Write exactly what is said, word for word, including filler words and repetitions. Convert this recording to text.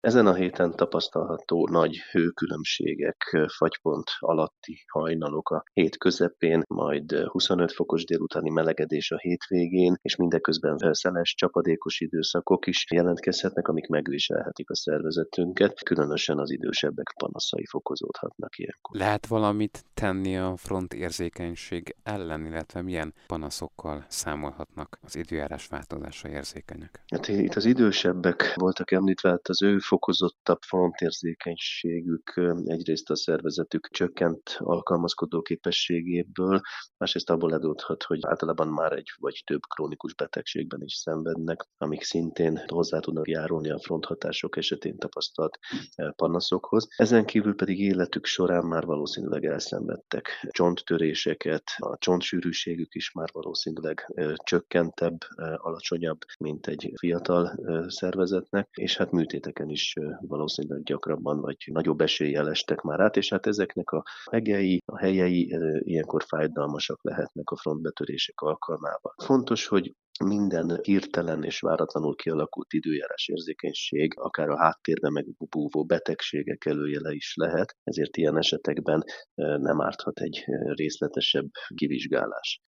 Ezen a héten tapasztalható nagy hőkülönbségek, fagypont alatti hajnalok a hét közepén, majd huszonöt fokos délutáni melegedés a hétvégén, és mindeközben szeles, csapadékos időszakok is jelentkezhetnek, amik megviselhetik a szervezetünket, különösen az idősebbek panaszai fokozódhatnak ilyenkor. Lehet valamit tenni a frontérzékenység ellen, illetve milyen panaszokkal számolhatnak az időjárás változásra érzékenyek? Hát itt az idősebbek voltak említve, hát az ő fokozottabb frontérzékenységük egyrészt a szervezetük csökkent alkalmazkodó képességéből, másrészt abból adódhat, hogy általában már egy vagy több krónikus betegségben is szenvednek, amik szintén hozzá tudnak járulni a fronthatások esetén tapasztalt panaszokhoz. Ezen kívül pedig életük során már valószínűleg elszenvedtek csonttöréseket, a csontsűrűségük is már valószínűleg csökkentebb, alacsonyabb, mint egy fiatal szervezetnek, és hát műtéteken is valószínűleg gyakrabban vagy nagyobb eséllyel estek már át, és hát ezeknek a hegei, a helyei ilyenkor fájdalmasak lehetnek a frontbetörések alkalmával. Fontos, hogy minden hirtelen és váratlanul kialakult időjárás érzékenység, akár a háttérben megbúvó betegségek előjele is lehet, ezért ilyen esetekben nem árthat egy részletesebb kivizsgálás.